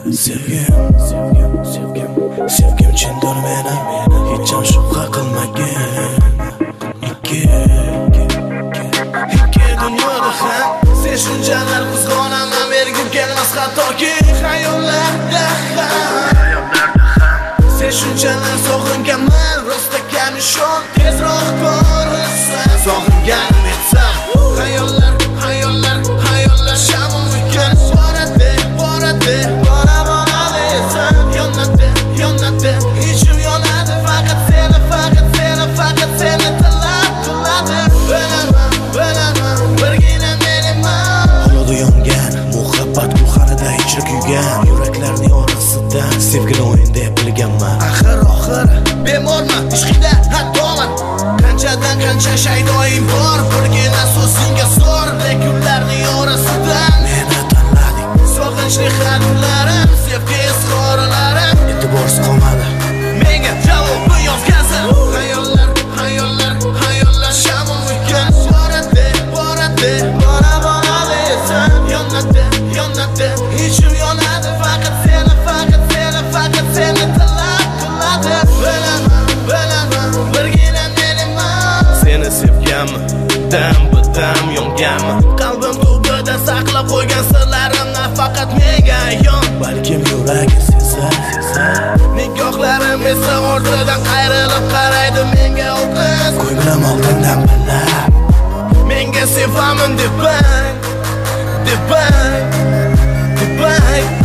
Sevgim chindir meni, hech ham shubha qilmagin. Ikki dunyoda ham sen shunchalar qizg'onaman, bergim kelmas hattoki xayollarda ham sen shunchalar sog'inganman, rosta kamishon tezroq ko'rishsan. Sog'inganim etsam xayollar shamol ekan, boradi yonadi, ichim yonadi, faqat seni tilab bilaman, birgina meniman. Oladi yongan muhabbat gulxanida ichra kuygan yuraklarning orasidan sevgini o'yin deb bilganman. Axir bemorman, ishqingda hattoman, qanchadan qancha shaydoyim bor, birgina so'zingga zor, lekunlarning orasidan meni tanlading. Sog'inchli xatlarim, sevgi izhorlarim e'tiborsiz qolmadi, menga javob yozgansan. Xayollar shamol ekan, boradi yonadi, ichim yonadi, faqat seni tilab bilaman, birgina meniman. Seni sevganman, dam yonganman, qalbim tubida saqlab qo'ygan sirlarimni faqat menga ayon. Balkim yuragim sezar, nigohlarim esa ortidan qayrilib qaraydi menga o'qiz. Ko'nglim oldindan bilib, menga sevaman deb